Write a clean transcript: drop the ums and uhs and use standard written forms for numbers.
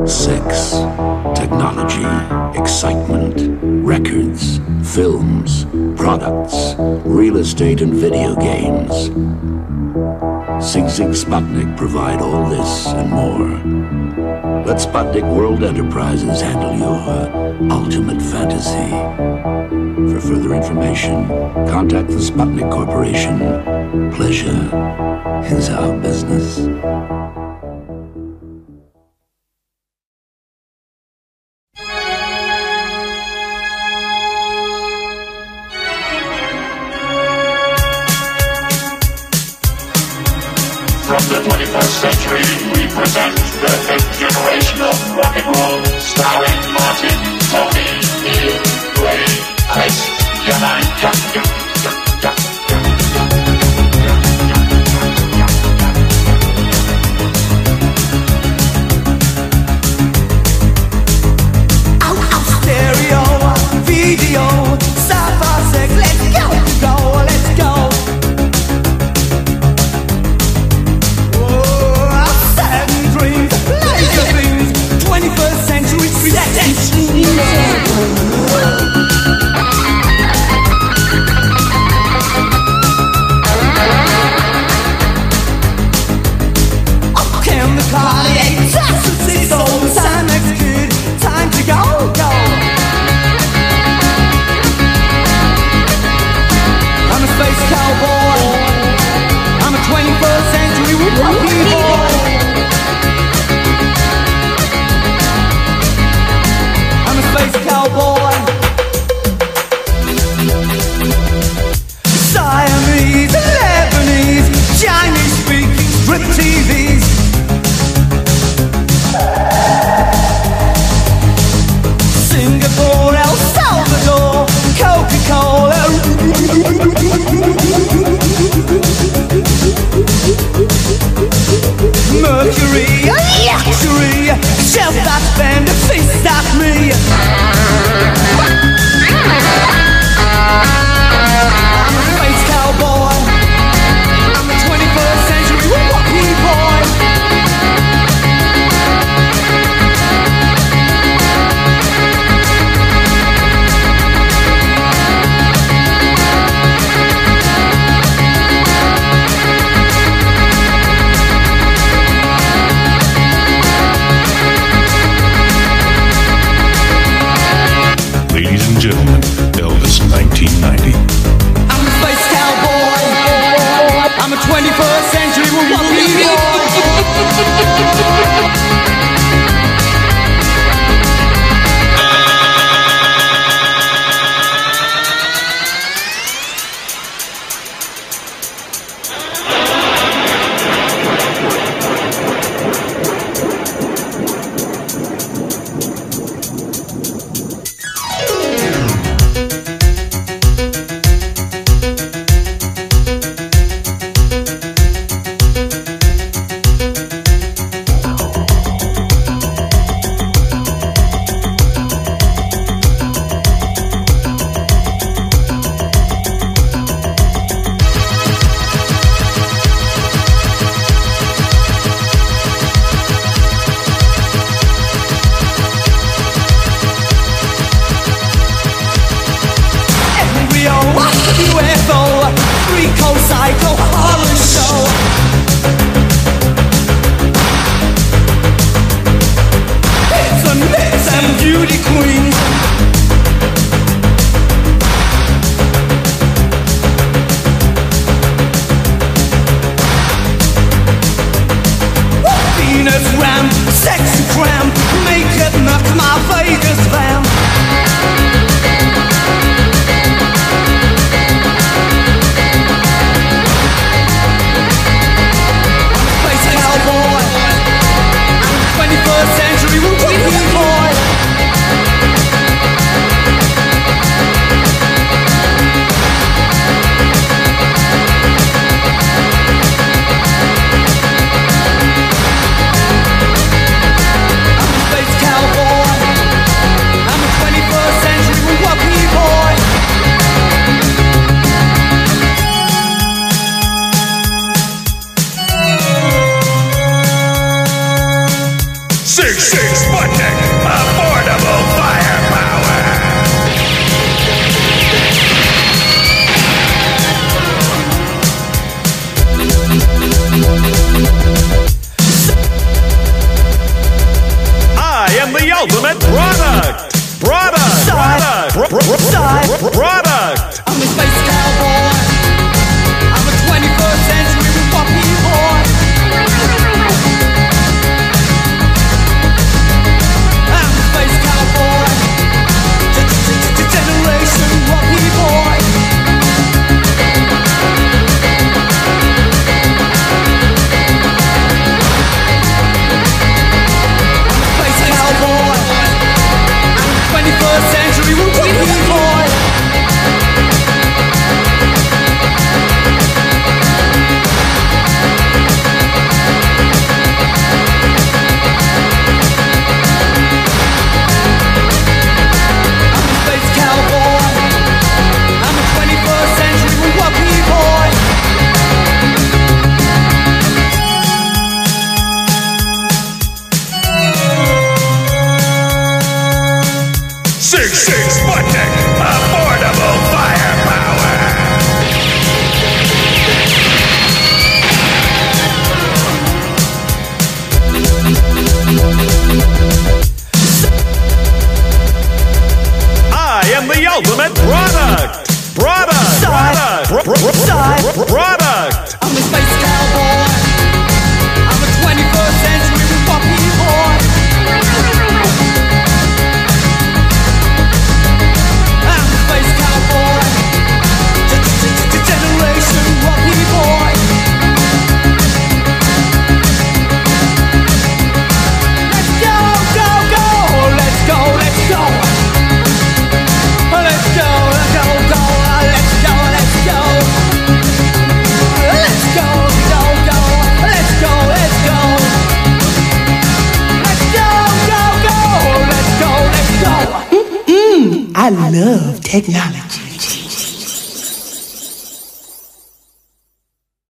Sex, technology, excitement, records, films, products, real estate and video games. Sig Sputnik provide all this and more. Let Sputnik World Enterprises handle your ultimate fantasy. For further information, contact the Sputnik Corporation. Pleasure is our business. From the 21st century, we present the fifth generation of rock and roll, starring Martin, Tony, Neil, Ray, Ice, Out of stereo, video, sci-fi, let's go, let's go. Mercury, luxury, shelf that bend, fist at me. I'm a space cowboy. I'm a 21st century rocky boy. Ladies and gentlemen, Elvis 1990. I'm a space cowboy. I'm a 21st century rocky boy. UFO, Rico Psycho, horror show. It's a mix and beauty queens. Venus ram, sexy cram, make it knock my Vegas van. Cowboy. 666 Sputnik, affordable firepower. I am the ultimate product. Product. I'm a space cowboy. I'm a 21st century Milwaukee boy. I'm a space cowboy. Generation Milwaukee boy. Let's go, go, go. Let's go, let's go. Let's go, let's go, go. Let's go, let's go. Let's go, go, go. Let's go, let's go. Let's go, go, go. Let's go, let's go. I love technology.